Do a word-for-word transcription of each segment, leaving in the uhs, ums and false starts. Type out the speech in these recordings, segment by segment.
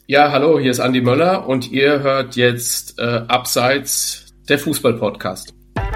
Ja, hallo, hier ist Andi Möller und ihr hört jetzt äh, Abseits, der Fußball-Podcast.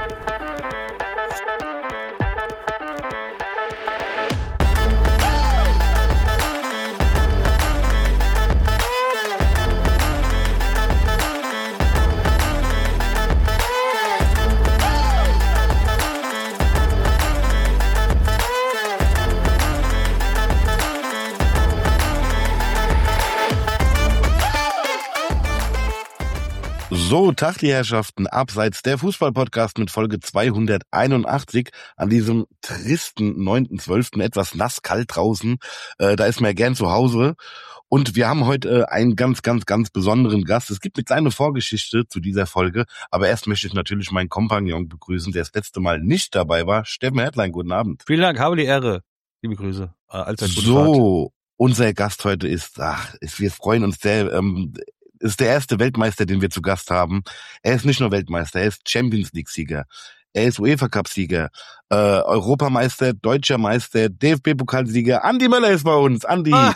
So, Tag die Herrschaften, Abseits der Fußball-Podcast mit Folge zweihunderteinundachtzig an diesem tristen neunten zwölften etwas nass-kalt draußen. Äh, da ist man ja gern zu Hause. Und wir haben heute äh, einen ganz, ganz, ganz besonderen Gast. Es gibt eine kleine Vorgeschichte zu dieser Folge, aber erst möchte ich natürlich meinen Kompagnon begrüßen, der das letzte Mal nicht dabei war. Steffen Hertlein, guten Abend. Vielen Dank, habe die Ehre. Liebe Grüße. Äh, allzeit gute So, Fahrt. Unser Gast heute ist, ach, ist, wir freuen uns sehr, ähm, ist der erste Weltmeister, den wir zu Gast haben. Er ist nicht nur Weltmeister, er ist Champions League-Sieger. Er ist UEFA-Cup-Sieger, äh, Europameister, Deutscher Meister, D F B-Pokalsieger. Andi Möller ist bei uns. Andi. Ah.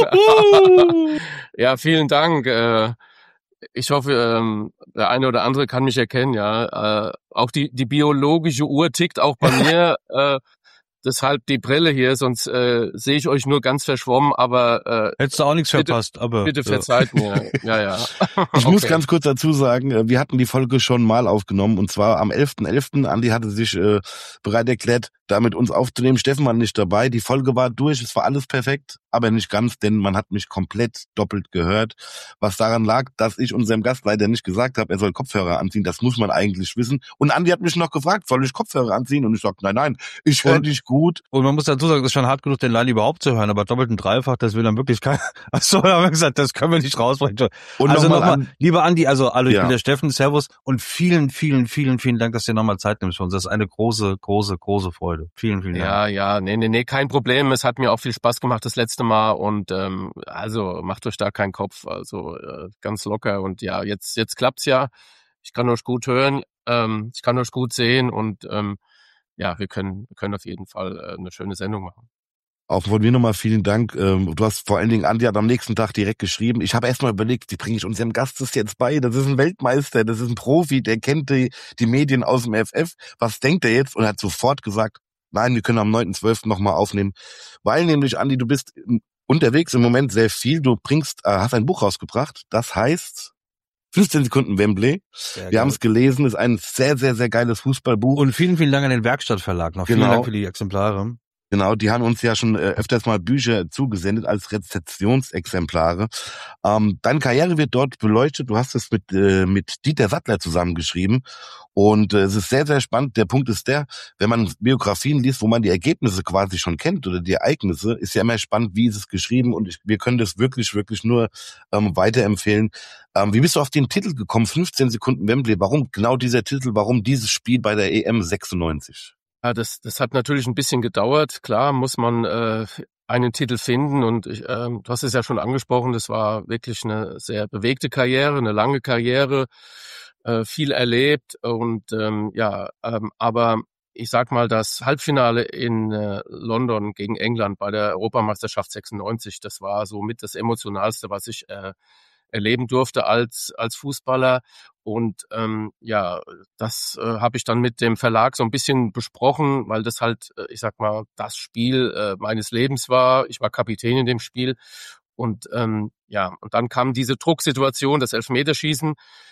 Ja, vielen Dank. Äh, ich hoffe, ähm, der eine oder andere kann mich erkennen. Ja, äh, auch die die biologische Uhr tickt auch bei mir. äh, Deshalb die Brille hier, sonst äh, sehe ich euch nur ganz verschwommen, aber äh, hättest du auch nichts bitte, verpasst, aber bitte verzeiht ja. mir. Ja, ja. Ich okay. muss ganz kurz dazu sagen, wir hatten die Folge schon mal aufgenommen und zwar am elften elften Andi hatte sich äh, bereit erklärt, da mit uns aufzunehmen. Steffen war nicht dabei. Die Folge war durch, es war alles perfekt, aber nicht ganz, denn man hat mich komplett doppelt gehört. Was daran lag, dass ich unserem Gast leider nicht gesagt habe, er soll Kopfhörer anziehen. Das muss man eigentlich wissen. Und Andi hat mich noch gefragt, soll ich Kopfhörer anziehen? Und ich sagte, nein, nein, ich höre dich gut. Und man muss dazu sagen, es ist schon hart genug, den Line überhaupt zu hören, aber doppelt und dreifach, das will dann wirklich kein... Achso, haben wir gesagt, das können wir nicht rausbrechen. Und also nochmal, noch an, lieber Andi, also hallo, ich ja. bin der Steffen, Servus und vielen, vielen, vielen, vielen Dank, dass du dir nochmal Zeit nimmst für uns. Das ist eine große, große, große Freude. Vielen, vielen Dank. Ja, ja, nee, nee, nee, kein Problem. Es hat mir auch viel Spaß gemacht das letzte Mal und ähm, also macht euch da keinen Kopf, also äh, ganz locker und ja, jetzt jetzt klappt's ja. Ich kann euch gut hören, ähm, ich kann euch gut sehen und ähm, ja, wir können wir können auf jeden Fall äh, eine schöne Sendung machen. Auch von mir nochmal vielen Dank. Du hast vor allen Dingen, Andi hat am nächsten Tag direkt geschrieben. Ich habe erstmal überlegt, wie bringe ich unserem Gast das jetzt bei? Das ist ein Weltmeister, das ist ein Profi, der kennt die, die Medien aus dem F F. Was denkt er jetzt? Und er hat sofort gesagt, nein, wir können am neunten zwölften nochmal aufnehmen. Weil nämlich, Andi, du bist unterwegs im Moment sehr viel. Du bringst, äh, hast ein Buch rausgebracht, das heißt fünfzehn Sekunden Wembley. Sehr wir haben es gelesen, ist ein sehr, sehr, sehr geiles Fußballbuch. Und vielen, vielen Dank an den Werkstattverlag noch. Genau. Vielen Dank für die Exemplare. Genau, die haben uns ja schon äh, öfters mal Bücher zugesendet als Rezeptionsexemplare. Ähm, deine Karriere wird dort beleuchtet. Du hast es mit äh, mit Dieter Sattler zusammengeschrieben und äh, es ist sehr, sehr spannend. Der Punkt ist der, wenn man Biografien liest, wo man die Ergebnisse quasi schon kennt oder die Ereignisse, ist ja immer spannend, wie ist es geschrieben und ich, wir können das wirklich, wirklich nur ähm, weiterempfehlen. Ähm, wie bist du auf den Titel gekommen, fünfzehn Sekunden Wembley? Warum genau dieser Titel? Warum dieses Spiel bei der E M sechsundneunzig? Ja, das, das hat natürlich ein bisschen gedauert. Klar muss man äh, einen Titel finden und ich, äh, du hast es ja schon angesprochen, das war wirklich eine sehr bewegte Karriere, eine lange Karriere, äh, viel erlebt und ähm, ja, ähm, aber ich sag mal, das Halbfinale in äh, London gegen England bei der Europameisterschaft sechsundneunzig, das war so mit das Emotionalste, was ich äh, erleben durfte als als Fußballer und ähm, ja, das äh, habe ich dann mit dem Verlag so ein bisschen besprochen, weil das halt, äh, ich sag mal, das Spiel äh, meines Lebens war. Ich war Kapitän in dem Spiel und ähm, ja, und dann kam diese Drucksituation, das Elfmeterschießen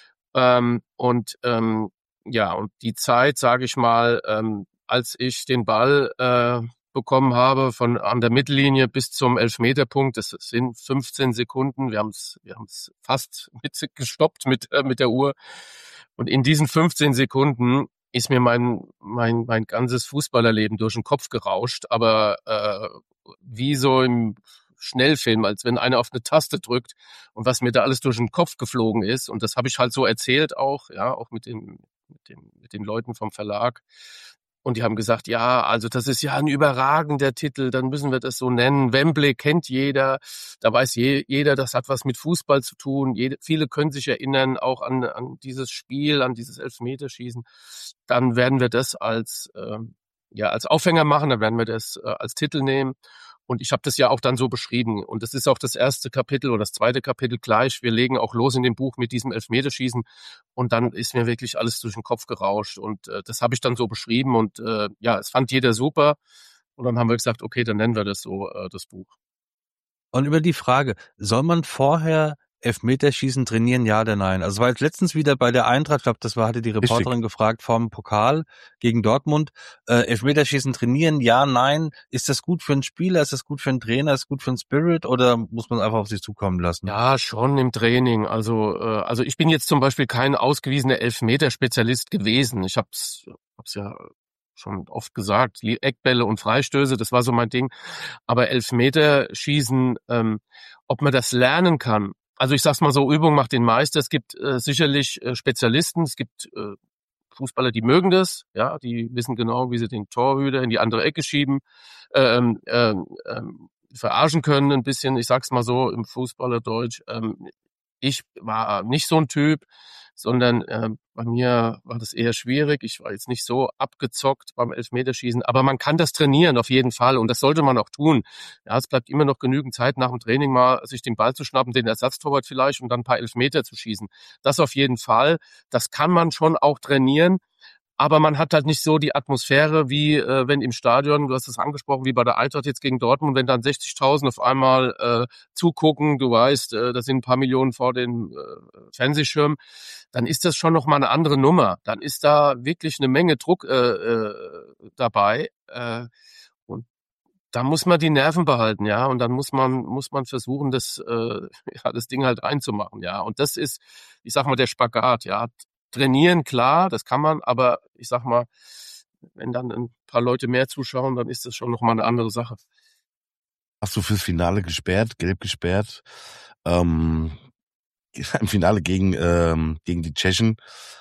ähm, und ähm, ja, und die Zeit, sage ich mal, ähm, als ich den Ball äh, bekommen habe von an der Mittellinie bis zum Elfmeterpunkt. Das sind fünfzehn Sekunden. Wir haben es wir haben es fast mit gestoppt mit äh, mit der Uhr. Und in diesen fünfzehn Sekunden ist mir mein mein mein ganzes Fußballerleben durch den Kopf gerauscht, aber äh, wie so im Schnellfilm, als wenn einer auf eine Taste drückt und was mir da alles durch den Kopf geflogen ist. Und das habe ich halt so erzählt auch, ja, auch mit den mit den mit den Leuten vom Verlag. Und die haben gesagt, ja, also das ist ja ein überragender Titel, dann müssen wir das so nennen. Wembley kennt jeder, da weiß je, jeder, das hat was mit Fußball zu tun. Jede, viele können sich erinnern auch an, an dieses Spiel, an dieses Elfmeterschießen. Dann werden wir das als, äh, ja, als Aufhänger machen, dann werden wir das äh, als Titel nehmen. Und ich habe das ja auch dann so beschrieben. Und das ist auch das erste Kapitel oder das zweite Kapitel gleich. Wir legen auch los in dem Buch mit diesem Elfmeterschießen. Und dann ist mir wirklich alles durch den Kopf gerauscht. Und äh, das habe ich dann so beschrieben. Und äh, ja, es fand jeder super. Und dann haben wir gesagt, okay, dann nennen wir das so, äh, das Buch. Und über die Frage, soll man vorher Elfmeterschießen trainieren, ja oder nein? Also war jetzt letztens wieder bei der Eintracht, ich glaube, das war, hatte die Reporterin Richtig. gefragt, vorm Pokal gegen Dortmund, äh, Elfmeterschießen trainieren, ja, nein. Ist das gut für einen Spieler, ist das gut für einen Trainer, ist das gut für einen Spirit oder muss man einfach auf sich zukommen lassen? Ja, schon im Training. Also, äh, also ich bin jetzt zum Beispiel kein ausgewiesener Elfmeterspezialist gewesen. Ich hab's, hab's ja schon oft gesagt, Eckbälle und Freistöße, das war so mein Ding. Aber Elfmeterschießen, ähm, ob man das lernen kann. Also ich sag's mal so, Übung macht den Meister. Es gibt äh, sicherlich äh, Spezialisten, es gibt äh, Fußballer, die mögen das, ja, die wissen genau, wie sie den Torhüter in die andere Ecke schieben, ähm, ähm, ähm, verarschen können ein bisschen, ich sag's mal so im Fußballerdeutsch. Ähm, ich war nicht so ein Typ, sondern äh, bei mir war das eher schwierig. Ich war jetzt nicht so abgezockt beim Elfmeterschießen, aber man kann das trainieren auf jeden Fall und das sollte man auch tun. Ja, es bleibt immer noch genügend Zeit nach dem Training mal sich den Ball zu schnappen, den Ersatztorwart vielleicht und dann ein paar Elfmeter zu schießen. Das auf jeden Fall. Das kann man schon auch trainieren. Aber man hat halt nicht so die Atmosphäre wie äh, wenn im Stadion, du hast es angesprochen, wie bei der Eintracht jetzt gegen Dortmund, wenn dann sechzigtausend auf einmal äh, zugucken, du weißt, äh, da sind ein paar Millionen vor den äh, Fernsehschirmen, dann ist das schon nochmal eine andere Nummer. Dann ist da wirklich eine Menge Druck äh, äh, dabei. Äh, und da muss man die Nerven behalten, ja, und dann muss man muss man versuchen, das äh, ja, das Ding halt reinzumachen, ja. Und das ist, ich sag mal, der Spagat, ja. Trainieren, klar, das kann man, aber ich sag mal, wenn dann ein paar Leute mehr zuschauen, dann ist das schon nochmal eine andere Sache. Hast du fürs Finale gesperrt, gelb gesperrt? Ähm, im Finale gegen ähm, gegen die Tschechen.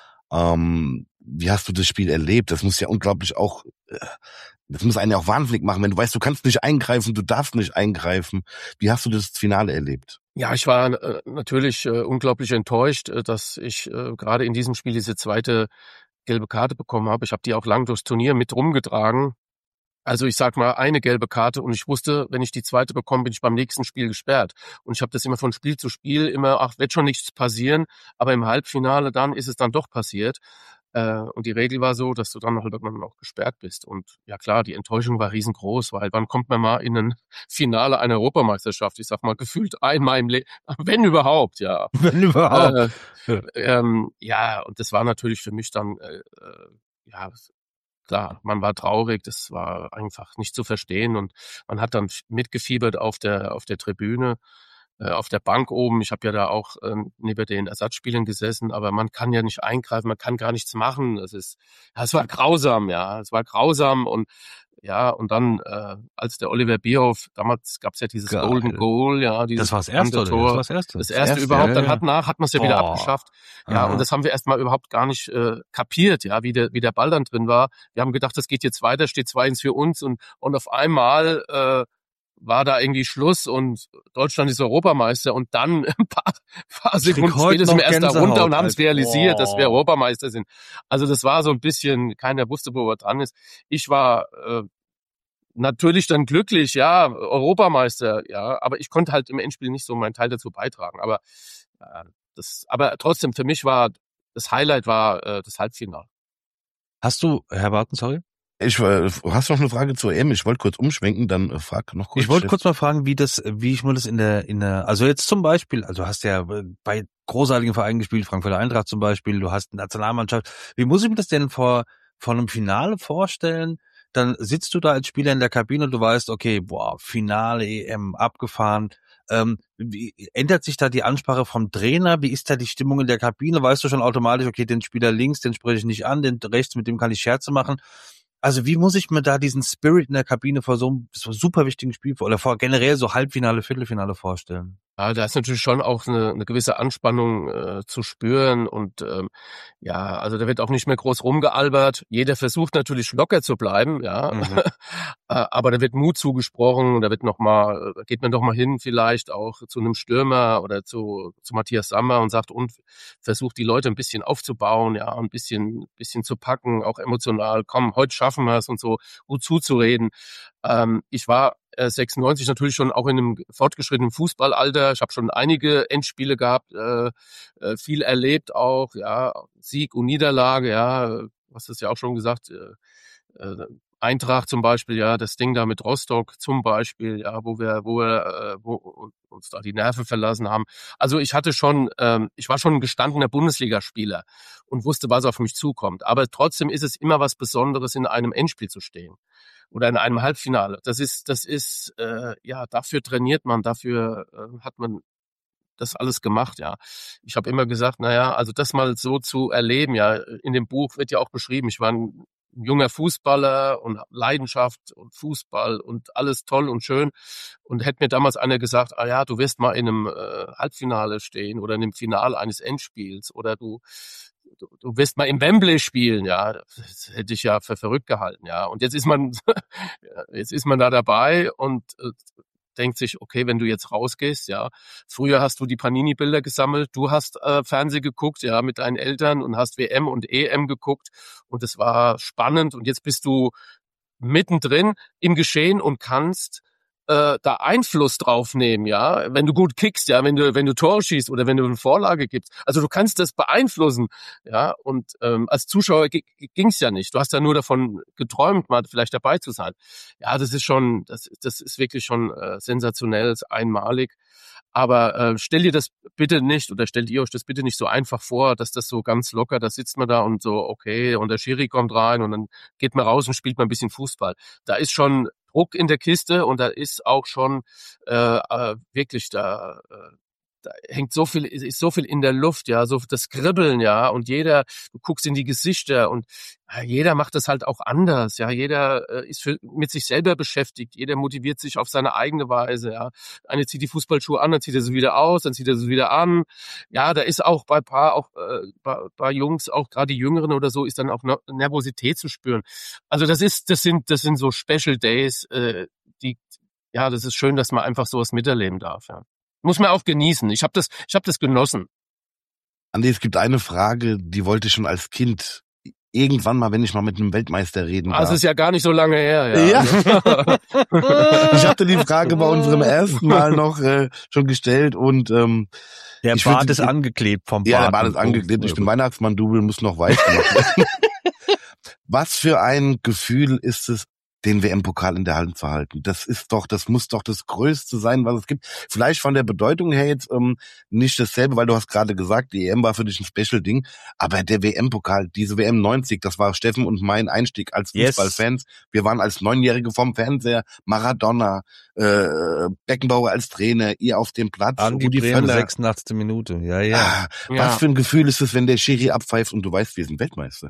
Ähm, wie hast du das Spiel erlebt? Das muss ja unglaublich auch, äh, das muss einen ja auch wahnsinnig machen, wenn du weißt, du kannst nicht eingreifen, du darfst nicht eingreifen. Wie hast du das Finale erlebt? Ja, ich war äh, natürlich äh, unglaublich enttäuscht, äh, dass ich äh, gerade in diesem Spiel diese zweite gelbe Karte bekommen habe. Ich habe die auch lang durchs Turnier mit rumgetragen. Also ich sag mal, eine gelbe Karte und ich wusste, wenn ich die zweite bekomme, bin ich beim nächsten Spiel gesperrt. Und ich habe das immer von Spiel zu Spiel immer, ach, wird schon nichts passieren, aber im Halbfinale dann ist es dann doch passiert. Äh, und die Regel war so, dass du dann halt irgendwann auch gesperrt bist. Und ja klar, die Enttäuschung war riesengroß, weil wann kommt man mal in ein Finale einer Europameisterschaft? Ich sag mal, gefühlt einmal im Leben, wenn überhaupt, ja. Wenn überhaupt. Äh, ähm, ja, und das war natürlich für mich dann, äh, äh, ja, klar, man war traurig, das war einfach nicht zu verstehen und man hat dann mitgefiebert auf der auf der Tribüne, äh, auf der Bank oben. Ich habe ja da auch ähm, neben den Ersatzspielern gesessen, aber man kann ja nicht eingreifen, man kann gar nichts machen. Es ist, ja, es war grausam, ja, es war grausam und ja, und dann, äh, als der Oliver Bierhoff, damals gab's ja dieses Geil. Golden Goal, ja, dieses Das war das erste, oder? Tor, Das war das erste. das erste erste, überhaupt, ja, dann ja. hat nach, hat man es ja wieder Boah. abgeschafft. Ja, Aha. und das haben wir erstmal überhaupt gar nicht äh, kapiert, ja, wie der, wie der Ball dann drin war. Wir haben gedacht, das geht jetzt weiter, steht zwei eins für uns und, und auf einmal äh, war da irgendwie Schluss und Deutschland ist Europameister und dann ein paar, paar Sekunden später sind wir erst da runter und haben es realisiert, dass wir Europameister sind. Also das war so ein bisschen, keiner wusste, wo er dran ist. Ich war äh, natürlich dann glücklich, ja, Europameister, ja, aber ich konnte halt im Endspiel nicht so meinen Teil dazu beitragen. Aber äh, das, aber trotzdem für mich war das Highlight war äh, das Halbfinale. Hast du, Herr Barton, sorry? Ich äh, hast du noch eine Frage zur E M? Ich wollte kurz umschwenken, dann äh, frag noch kurz. Ich wollte kurz mal fragen, wie das, wie ich mir das in der, in der, also jetzt zum Beispiel, also du hast ja bei großartigen Vereinen gespielt, Frankfurter Eintracht zum Beispiel, du hast eine Nationalmannschaft. Wie muss ich mir das denn vor, vor einem Finale vorstellen? Dann sitzt du da als Spieler in der Kabine und du weißt, okay, boah, Finale E M abgefahren. Ähm, wie, ändert sich da die Ansprache vom Trainer? Wie ist da die Stimmung in der Kabine? Weißt du schon automatisch, okay, den Spieler links, den spreche ich nicht an, den rechts, mit dem kann ich Scherze machen. Also wie muss ich mir da diesen Spirit in der Kabine vor so einem so super wichtigen Spiel oder vor generell so Halbfinale, Viertelfinale vorstellen? Ja, da ist natürlich schon auch eine, eine gewisse Anspannung äh, zu spüren und ähm, ja, also da wird auch nicht mehr groß rumgealbert. Jeder versucht natürlich locker zu bleiben, ja, Mhm. aber da wird Mut zugesprochen, da wird noch mal, geht man doch mal hin vielleicht auch zu einem Stürmer oder zu zu Matthias Sammer und sagt und versucht die Leute ein bisschen aufzubauen, ja, ein bisschen bisschen zu packen, auch emotional. Komm, heute schaffen wir es und so gut zuzureden. Ähm, ich war äh, sechsundneunzig natürlich schon auch in einem fortgeschrittenen Fußballalter. Ich habe schon einige Endspiele gehabt, äh, äh, viel erlebt auch, ja, Sieg und Niederlage, ja, du hast es ja auch schon gesagt, äh, äh, Eintracht zum Beispiel, ja, das Ding da mit Rostock zum Beispiel, ja, wo wir, wo wir, äh, wo uns da die Nerven verlassen haben. Also ich hatte schon, ähm, ich war schon ein gestandener Bundesligaspieler und wusste, was auf mich zukommt. Aber trotzdem ist es immer was Besonderes, in einem Endspiel zu stehen oder in einem Halbfinale. Das ist, das ist, äh, ja, dafür trainiert man, dafür äh, hat man das alles gemacht, ja. Ich habe immer gesagt, na ja, also das mal so zu erleben, ja, in dem Buch wird ja auch beschrieben, ich war ein junger Fußballer und Leidenschaft und Fußball und alles toll und schön. Und hätte mir damals einer gesagt, ah ja, du wirst mal in einem äh, Halbfinale stehen oder in einem Finale eines Endspiels oder du, du, du wirst mal im Wembley spielen, ja, das hätte ich ja für verrückt gehalten, ja. Und jetzt ist man, jetzt ist man da dabei und äh, denkt sich, okay, wenn du jetzt rausgehst, ja, früher hast du die Panini-Bilder gesammelt, du hast äh, Fernsehen geguckt, ja, mit deinen Eltern und hast W M und E M geguckt und es war spannend und jetzt bist du mittendrin im Geschehen und kannst äh, da Einfluss drauf nehmen, ja, wenn du gut kickst, ja, wenn du wenn du Tore schießt oder wenn du eine Vorlage gibst, also du kannst das beeinflussen, ja, und ähm, als Zuschauer g- ging's ja nicht, du hast ja nur davon geträumt, mal vielleicht dabei zu sein, ja, das ist schon, das das ist wirklich schon äh, sensationell, ist einmalig, aber äh, stell dir das bitte nicht oder stellt ihr euch das bitte nicht so einfach vor, dass das so ganz locker, da sitzt man da und so, okay, und der Schiri kommt rein und dann geht man raus und spielt mal ein bisschen Fußball. Da ist schon Druck in der Kiste und da ist auch schon äh, äh, wirklich da, äh, da hängt so viel, ist so viel in der Luft, ja, so das Kribbeln, ja, und jeder, du guckst in die Gesichter und ja, jeder macht das halt auch anders, ja, jeder äh, ist für, mit sich selber beschäftigt, jeder motiviert sich auf seine eigene Weise, ja. Eine zieht die Fußballschuhe an, dann zieht er sie wieder aus, dann zieht er sie wieder an. Ja, da ist auch bei paar, auch äh, bei, bei Jungs, auch gerade die Jüngeren oder so, ist dann auch Nervosität zu spüren. Also das ist, das sind, das sind so Special Days, äh, die, ja, das ist schön, dass man einfach sowas miterleben darf, ja. Muss man auch genießen. Ich habe das, ich habe das genossen. Andi, es gibt eine Frage, die wollte ich schon als Kind irgendwann mal, wenn ich mal mit einem Weltmeister reden darf. Ah, es ist ja gar nicht so lange her, ja. ja. Ich hatte die Frage bei unserem ersten Mal noch äh, schon gestellt und ähm, der Bart würd, ist angeklebt vom Bart. Ja, der Bart ist angeklebt. Ich bin Weihnachtsmann-Double, muss noch weiß gemacht werden. Was für ein Gefühl ist es, den W M-Pokal in der Hand zu halten? Das ist doch, das muss doch das Größte sein, was es gibt. Vielleicht von der Bedeutung her jetzt ähm, nicht dasselbe, weil du hast gerade gesagt, die E M war für dich ein Special-Ding, aber der W M-Pokal, diese W M neunzig, das war Steffen und mein Einstieg als Fußballfans. Yes. Wir waren als Neunjährige vom Fernseher, Maradona, äh, Beckenbauer als Trainer, ihr auf dem Platz. Andi Bremen, sechsundachtzigste Minute, ja, ja. Ah, ja. Was für ein Gefühl ist es, wenn der Schiri abpfeift und du weißt, wir sind Weltmeister?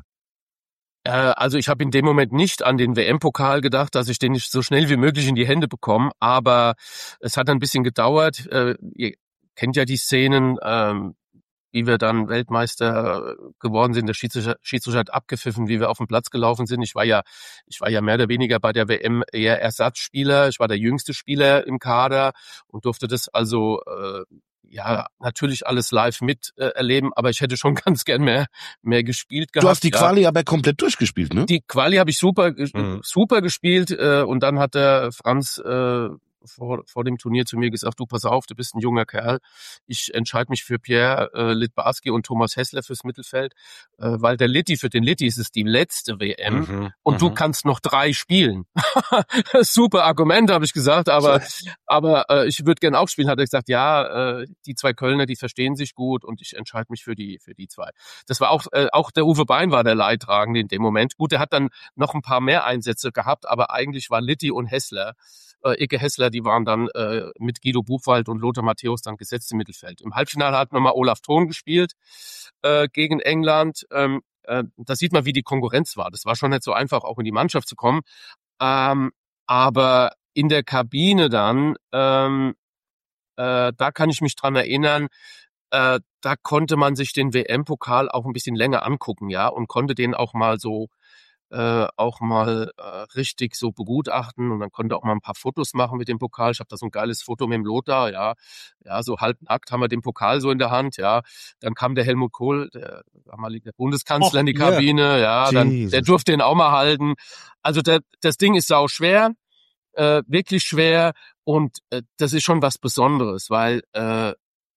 Also ich habe in dem Moment nicht an den W M-Pokal gedacht, dass ich den nicht so schnell wie möglich in die Hände bekomme, aber es hat ein bisschen gedauert. Ihr kennt ja die Szenen, wie wir dann Weltmeister geworden sind. Der Schiedsrichter, Schiedsrichter hat abgepfiffen, wie wir auf den Platz gelaufen sind. Ich war ja, ich war ja mehr oder weniger bei der W M eher Ersatzspieler. Ich war der jüngste Spieler im Kader und durfte das also ja, natürlich alles live mit äh, erleben, aber ich hätte schon ganz gern mehr mehr gespielt gehabt. Du hast die Quali ja. aber komplett durchgespielt, ne? Die Quali habe ich super mhm. super gespielt äh, und dann hat der Franz äh, vor, vor dem Turnier zu mir gesagt, du pass auf, du bist ein junger Kerl, ich entscheide mich für Pierre äh, Littbarski und Thomas Hässler fürs Mittelfeld, äh, weil der Litti, für den Litti ist es die letzte W M mhm. und mhm. du kannst noch drei spielen. Super Argument, habe ich gesagt, aber aber äh, ich würde gern auch spielen, hat er gesagt, ja, äh, die zwei Kölner, die verstehen sich gut und ich entscheide mich für die für die zwei. Das war auch äh, auch der Uwe Bein war der Leidtragende in dem Moment. Gut, er hat dann noch ein paar mehr Einsätze gehabt, aber eigentlich war Litti und Hässler Äh, Icke Hässler, die waren dann äh, mit Guido Buchwald und Lothar Matthäus dann gesetzt im Mittelfeld. Im Halbfinale hat nochmal Olaf Thon gespielt äh, gegen England. Ähm, äh, da sieht man, wie die Konkurrenz war. Das war schon nicht so einfach, auch in die Mannschaft zu kommen. Ähm, aber in der Kabine dann, ähm, äh, da kann ich mich dran erinnern, äh, da konnte man sich den W M-Pokal auch ein bisschen länger angucken, ja, und konnte den auch mal so Äh, auch mal äh, richtig so begutachten und dann konnte auch mal ein paar Fotos machen mit dem Pokal. Ich habe da so ein geiles Foto mit dem Lothar, ja, ja, so halbnackt haben wir den Pokal so in der Hand, ja. Dann kam der Helmut Kohl, der damalige Bundeskanzler, Och, in die Kabine, yeah. ja, dann, der durfte den auch mal halten. Also der, das Ding ist sau schwer. äh, wirklich schwer und äh, das ist schon was Besonderes, weil äh,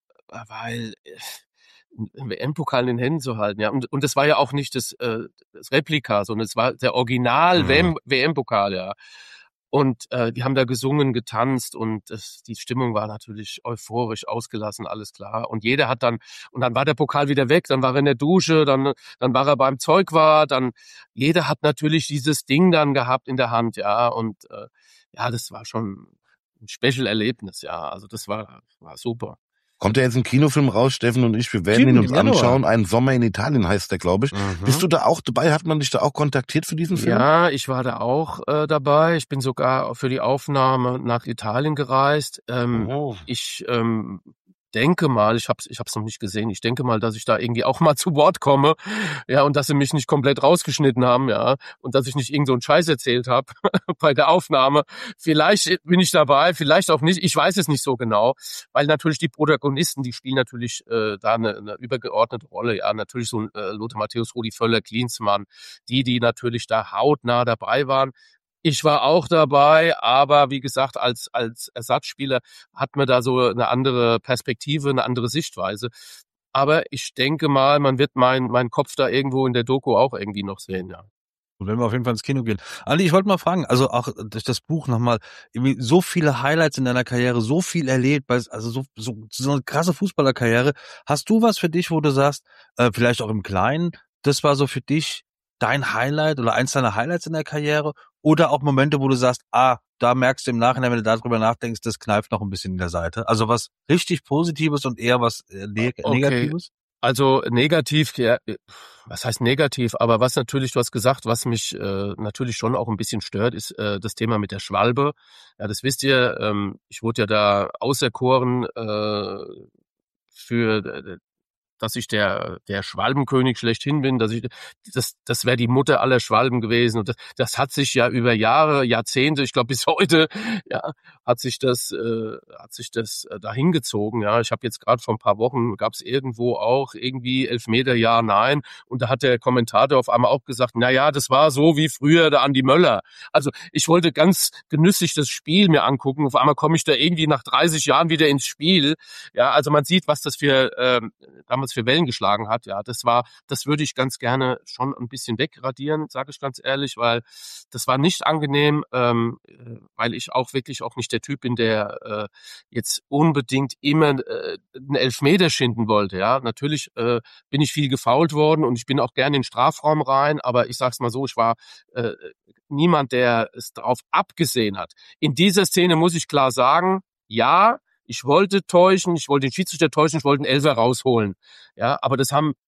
weil einen W M-Pokal in den Händen zu halten, ja, und und das war ja auch nicht das, äh, das Replika, sondern es war der Original Mhm. W M-Pokal, ja. Und äh, die haben da gesungen, getanzt und das, die Stimmung war natürlich euphorisch, ausgelassen, alles klar. Und jeder hat dann, und dann war der Pokal wieder weg, dann war er in der Dusche, dann dann war er beim Zeugwart, dann jeder hat natürlich dieses Ding dann gehabt in der Hand, ja. Und äh, ja, das war schon ein Special-Erlebnis, ja. Also das war war super. Kommt ja jetzt ein Kinofilm raus, Steffen und ich, wir werden Stimmt, ihn uns im Januar. anschauen. Ein Sommer in Italien heißt der, glaube ich. Mhm. Bist du da auch dabei? Hat man dich da auch kontaktiert für diesen Film? Ja, ich war da auch äh, dabei. Ich bin sogar für die Aufnahme nach Italien gereist. Ähm, Oh. Ich ähm, denke mal, ich hab's, ich hab's noch nicht gesehen. Ich denke mal, dass ich da irgendwie auch mal zu Wort komme, ja, und dass sie mich nicht komplett rausgeschnitten haben, ja, und dass ich nicht irgend so einen Scheiß erzählt habe bei der Aufnahme. Vielleicht bin ich dabei, vielleicht auch nicht. Ich weiß es nicht so genau, weil natürlich die Protagonisten, die spielen natürlich äh, da eine, eine übergeordnete Rolle, ja, natürlich so ein äh, Lothar Matthäus, Rudi Völler, Klinsmann, die, die natürlich da hautnah dabei waren. Ich war auch dabei, aber wie gesagt, als als Ersatzspieler hat man da so eine andere Perspektive, eine andere Sichtweise. Aber ich denke mal, man wird meinen mein Kopf da irgendwo in der Doku auch irgendwie noch sehen, ja. Und wenn wir auf jeden Fall ins Kino gehen. Andi, ich wollte mal fragen, also auch durch das Buch nochmal, irgendwie so viele Highlights in deiner Karriere, so viel erlebt, also so, so, so eine krasse Fußballerkarriere. Hast du was für dich, wo du sagst, äh, vielleicht auch im Kleinen, das war so für dich dein Highlight oder eins deiner Highlights in der Karriere? Oder auch Momente, wo du sagst, ah, da merkst du im Nachhinein, wenn du darüber nachdenkst, das kneift noch ein bisschen in der Seite. Also was richtig Positives und eher was äh, neg Okay. Negatives? Also negativ, ja, was heißt negativ, aber was natürlich, du hast gesagt, was mich äh, natürlich schon auch ein bisschen stört, ist äh, das Thema mit der Schwalbe. Ja, das wisst ihr, ähm, ich wurde ja da auserkoren äh, für äh, dass ich der der Schwalbenkönig schlechthin bin, dass ich das das wäre die Mutter aller Schwalben gewesen und das, das hat sich ja über Jahre, Jahrzehnte, ich glaube bis heute, ja, hat sich das äh, hat sich das äh, dahin gezogen, ja. Ich habe jetzt gerade vor ein paar Wochen gab es irgendwo auch irgendwie Elfmeter ja, nein und da hat der Kommentator auf einmal auch gesagt, na ja, das war so wie früher der Andi Möller. Also, ich wollte ganz genüsslich das Spiel mir angucken, auf einmal komme ich da irgendwie nach dreißig Jahren wieder ins Spiel. Ja, also man sieht, was das für ähm, damals für Wellen geschlagen hat. Ja, das war, das würde ich ganz gerne schon ein bisschen wegradieren, sage ich ganz ehrlich, weil das war nicht angenehm, ähm, weil ich auch wirklich auch nicht der Typ bin, der äh, jetzt unbedingt immer äh, einen Elfmeter schinden wollte. Ja, natürlich äh, bin ich viel gefoult worden und ich bin auch gerne in den Strafraum rein, aber ich sag's mal so, ich war äh, niemand, der es darauf abgesehen hat. In dieser Szene muss ich klar sagen, ja, ich wollte täuschen, ich wollte den Schiedsrichter täuschen, ich wollte einen Elfer rausholen. Ja, aber das haben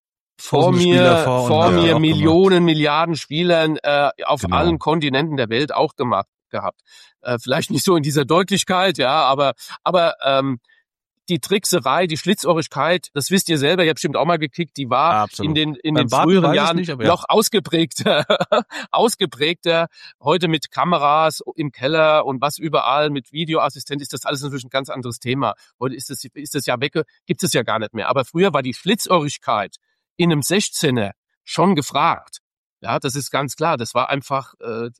vor mir, vor, vor mir ja, Millionen, gemacht. Milliarden Spielern äh, auf Genau. allen Kontinenten der Welt auch gemacht gehabt. Äh, vielleicht nicht so in dieser Deutlichkeit, ja, aber aber ähm, die Trickserei, die Schlitzohrigkeit, das wisst ihr selber, ihr habt bestimmt auch mal gekickt, die war Absolut. in den in Beim den Barton früheren weiß ich Jahren nicht, aber ja. noch ausgeprägter, ausgeprägter. Heute mit Kameras im Keller und was überall mit Videoassistent ist das alles natürlich ein ganz anderes Thema. Heute ist das ist das ja weg, gibt es ja gar nicht mehr. Aber früher war die Schlitzohrigkeit in einem sechzehner schon gefragt. Ja, das ist ganz klar. Das war einfach äh,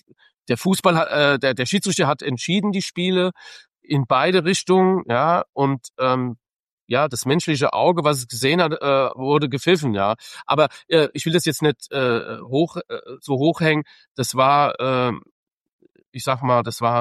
der Fußball, äh, der der Schiedsrichter hat entschieden die Spiele in beide Richtungen, ja, und ähm, ja, das menschliche Auge, was es gesehen hat, äh, wurde gepfiffen, ja. Aber äh, ich will das jetzt nicht äh, hoch äh, so hochhängen. Das war, äh, ich sag mal, das war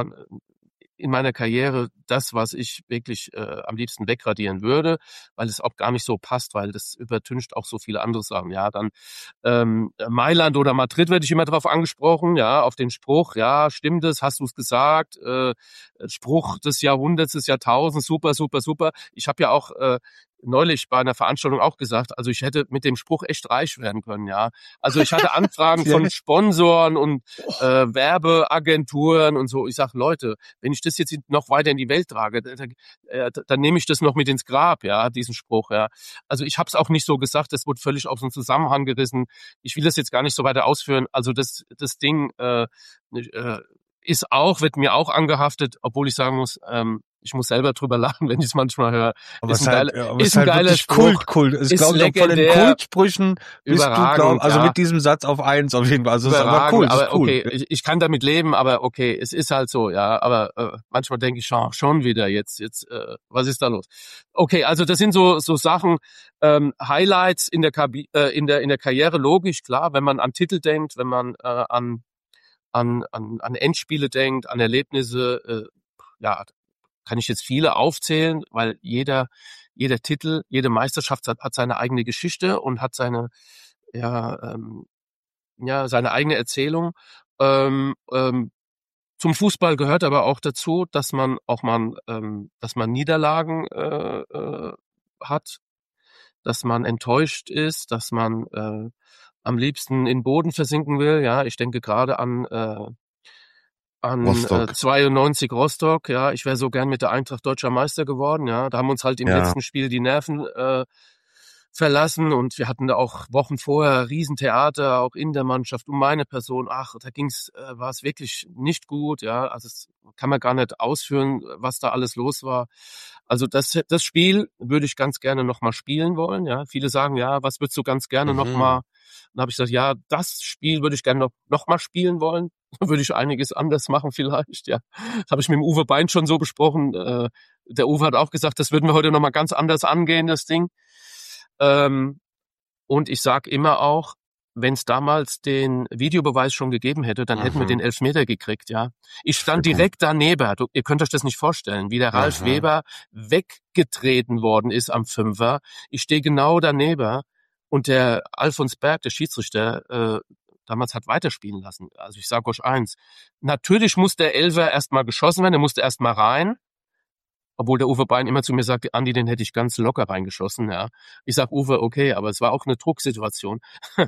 in meiner Karriere das, was ich wirklich äh, am liebsten wegradieren würde, weil es auch gar nicht so passt, weil das übertüncht auch so viele andere Sachen. Ja, dann ähm, Mailand oder Madrid werde ich immer drauf angesprochen, ja, auf den Spruch, ja, stimmt es, hast du es gesagt, äh, Spruch des Jahrhunderts, des Jahrtausends, super, super, super. Ich habe ja auch äh, neulich bei einer Veranstaltung auch gesagt, also ich hätte mit dem Spruch echt reich werden können, ja. Also ich hatte Anfragen von Sponsoren und äh, Werbeagenturen und so. Ich sag, Leute, wenn ich das jetzt noch weiter in die Welt trage, dann, äh, dann nehme ich das noch mit ins Grab, ja, diesen Spruch, ja. Also ich habe es auch nicht so gesagt, das wurde völlig aus dem Zusammenhang gerissen. Ich will das jetzt gar nicht so weiter ausführen. Also das das Ding äh, äh, ist auch, wird mir auch angehaftet, obwohl ich sagen muss, ähm, ich muss selber drüber lachen, wenn ich es manchmal höre. Aber ist es ein, halt, geiler, aber ist ist ein halt geiler Spruch. Kult, Kult. Es ist, glaube ich, von den Kultsprüchen bist du, glaub, also ja. mit diesem Satz auf eins auf jeden Fall. Also es ist aber cool, cool, aber cool. okay, ich, ich kann damit leben, aber okay, es ist halt so, ja. Aber äh, manchmal denke ich schon, schon wieder jetzt, jetzt, äh, was ist da los? Okay, also das sind so so Sachen, ähm, Highlights in der Kabi- äh, in der in der Karriere, logisch, klar, wenn man an Titel denkt, wenn man äh, an an an an Endspiele denkt, an Erlebnisse, äh, ja, kann ich jetzt viele aufzählen, weil jeder jeder Titel, jede Meisterschaft hat, hat seine eigene Geschichte und hat seine ja ähm, ja seine eigene Erzählung. Ähm, ähm, zum Fußball gehört aber auch dazu, dass man auch mal ähm, dass man Niederlagen äh, äh, hat, dass man enttäuscht ist, dass man äh, am liebsten in Boden versinken will. Ja, ich denke gerade an äh, an Rostock. äh, zweiundneunzig Rostock. Ja, ich wäre so gern mit der Eintracht deutscher Meister geworden. Ja, da haben uns halt im Ja. letzten Spiel die Nerven äh, verlassen und wir hatten da auch Wochen vorher Riesentheater, auch in der Mannschaft um meine Person. Ach, da ging's, äh, war es wirklich nicht gut. Ja, also es kann man gar nicht ausführen, was da alles los war. Also das das Spiel würde ich ganz gerne noch mal spielen wollen. Ja, viele sagen, ja, was würdest du ganz gerne Mhm. noch mal? Dann habe ich gesagt, ja, das Spiel würde ich gerne noch, noch mal spielen wollen. Dann würde ich einiges anders machen vielleicht. Ja, das habe ich mit dem Uwe Bein schon so besprochen. Äh, der Uwe hat auch gesagt, das würden wir heute noch mal ganz anders angehen, das Ding. Ähm, und ich sag immer auch, wenn es damals den Videobeweis schon gegeben hätte, dann Mhm. hätten wir den Elfmeter gekriegt, ja. Ich stand Stimmt. direkt daneben. Du, ihr könnt euch das nicht vorstellen, wie der Ralf Mhm. Weber weggetreten worden ist am Fünfer. Ich stehe genau daneben und der Alfons Berg, der Schiedsrichter, äh, damals hat weiterspielen lassen. Also ich sage euch eins, natürlich muss der Elfer erstmal geschossen werden, der musste erstmal rein. Obwohl der Uwe Bein immer zu mir sagt, Andi, den hätte ich ganz locker reingeschossen, ja. Ich sag Uwe, okay, aber es war auch eine Drucksituation.